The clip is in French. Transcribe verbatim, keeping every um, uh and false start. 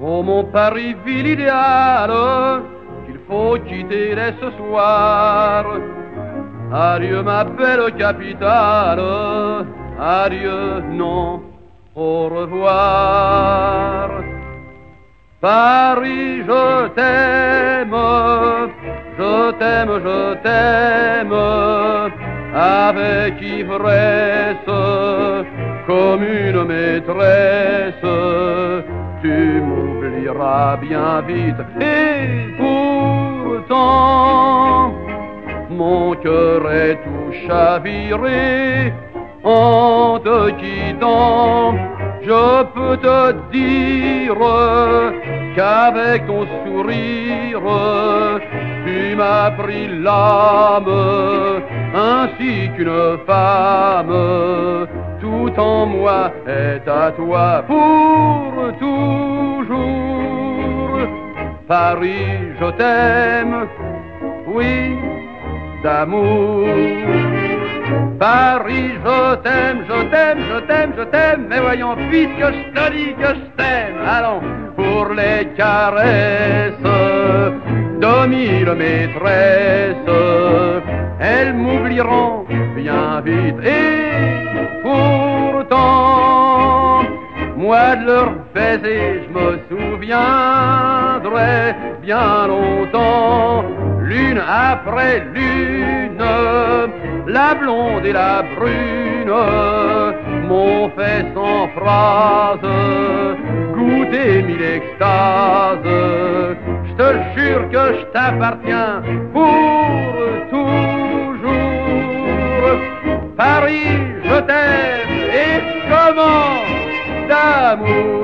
Oh mon Paris, ville idéale, qu'il faut quitter dès ce soir. Adieu ma belle capitale, adieu, non, au revoir. Paris, je t'aime, je t'aime, je t'aime, avec ivresse, comme une maîtresse. Tu m'oublieras bien vite, et pourtant, mon cœur est tout chaviré en te quittant. Je peux te dire qu'avec ton sourire, tu m'as pris l'âme, ainsi qu'une femme, tout en moi est à toi pour toujours. Paris, je t'aime, oui, d'amour. Paris, je t'aime, je t'aime, je t'aime, je t'aime, mais voyons vite que je te dis que je t'aime. Allons, pour les caresses de mille maîtresses, elles m'oublieront bien vite. Et pourtant, moi de leur baiser, je me souviendrai bien longtemps, l'une après l'une, la blonde et la brune m'ont fait sans phrase goûter mille extases. Je te jure que je t'appartiens pour toujours. Paris, je t'aime, et comment d'amour.